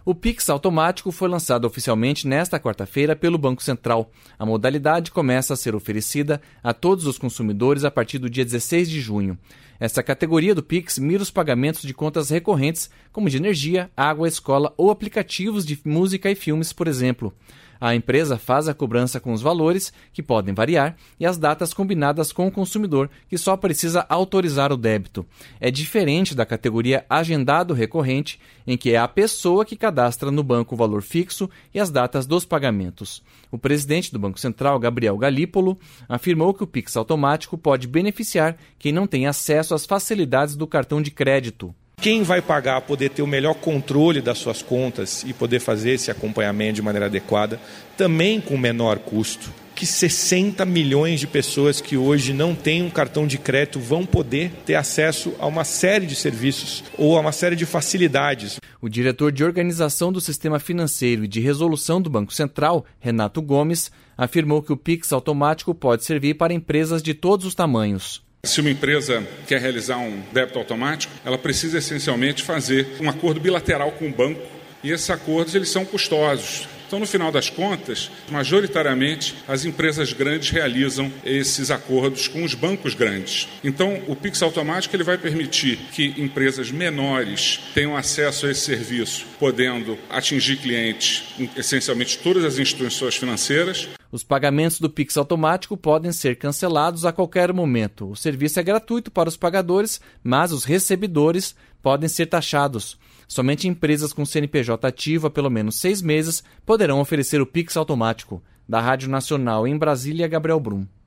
O Pix automático foi lançado oficialmente nesta quarta-feira pelo Banco Central. A modalidade começa a ser oferecida a todos os consumidores a partir do dia 16 de junho. Esta categoria do Pix mira os pagamentos de contas recorrentes, como de energia, água, escola ou aplicativos de música e filmes, por exemplo. A empresa faz a cobrança com os valores, que podem variar, e as datas combinadas com o consumidor, que só precisa autorizar o débito. É diferente da categoria agendado recorrente, em que é a pessoa que cadastra no banco o valor fixo e as datas dos pagamentos. O presidente do Banco Central, Gabriel Galípolo, afirmou que o Pix automático pode beneficiar quem não tem acesso às facilidades do cartão de crédito. Quem vai pagar poder ter o melhor controle das suas contas e poder fazer esse acompanhamento de maneira adequada, também com menor custo. Que 60 milhões de pessoas que hoje não têm um cartão de crédito vão poder ter acesso a uma série de serviços ou a uma série de facilidades. O diretor de Organização do Sistema Financeiro e de Resolução do Banco Central, Renato Gomes, afirmou que o Pix automático pode servir para empresas de todos os tamanhos. Se uma empresa quer realizar um débito automático, ela precisa essencialmente fazer um acordo bilateral com o banco e esses acordos eles são custosos. Então, no final das contas, majoritariamente, as empresas grandes realizam esses acordos com os bancos grandes. Então, o Pix automático ele vai permitir que empresas menores tenham acesso a esse serviço, podendo atingir clientes, essencialmente todas as instituições financeiras. Os pagamentos do Pix automático podem ser cancelados a qualquer momento. O serviço é gratuito para os pagadores, mas os recebedores podem ser taxados. Somente empresas com CNPJ ativo há pelo menos 6 meses poderão oferecer o Pix automático. Da Rádio Nacional em Brasília, Gabriel Brum.